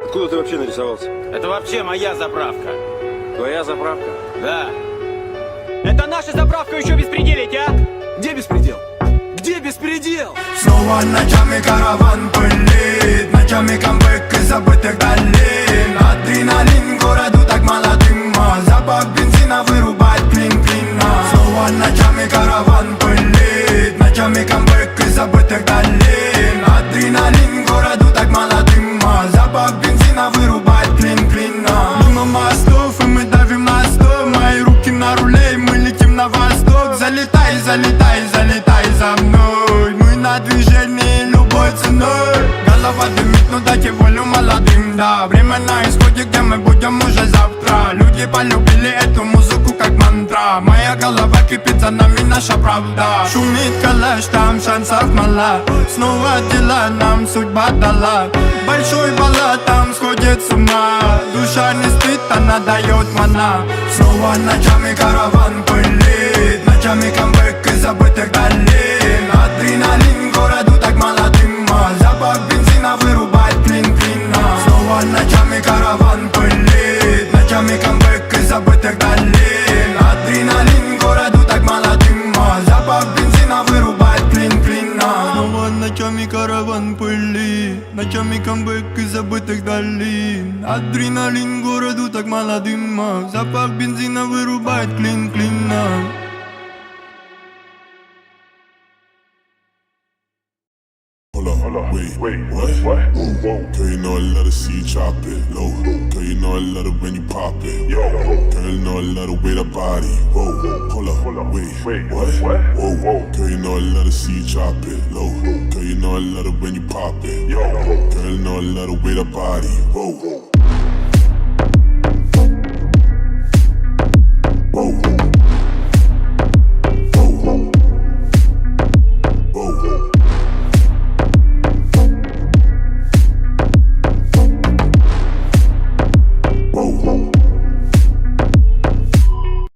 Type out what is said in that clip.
Откуда ты вообще нарисовался? Это вообще моя заправка. Твоя заправка? Да. Это наша заправка, еще беспределить, а? Где беспредел? Где беспредел? Снова ночами караван пылит, ночами камбэк из забытых долин. Адреналин городу так мало дыма, запах бензина вырубает клин-клина. Снова ночами караван пылит, ночами камбэк из забытых долин. Адреналин городу так мало дыма, запах бензина вырубает клин-клина. Мимо мостов и мы давим на сто, мои руки на руле и мы летим на восток. Залетай, залетай, залетай за мной, мы на движении любой ценой. Голова дымит, ну дайте волю молодым, да. Время на исходе, где мы будем уже завтра. Люди полюбили эту музыку как мантра. Моя голова кипит, за нами наша правда. Шумит калаш, там шансов мало. Снова дела нам судьба дала. Большой баллад там сходит с ума. Душа не спит, она дает мана. Снова ночами караван пылит, ночами камбэк из забытых долин. Адреналин городу так мало дыма, запах бензина вырубает клин-клина. Снова ночами караван пылит, ночами камбэк из забытых долин. Адреналин городу так мало дыма, запах бензина вырубает клин-клина. Снова ночами караван пылит, ночами камбэк из забытых долин. Адреналин городу так мало дыма, запах бензина вырубает клин-клина. Hold up, wait, what? Girl, you know I love to see you drop it low. Girl, you know I love it when you pop it. Girl, you know I love the way that body. Whoa, hold up, wait, what? Whoa, girl, you know I love to see you drop it low. Girl, you know I love it when you pop it. Girl, you know I love the way that body. Whoa.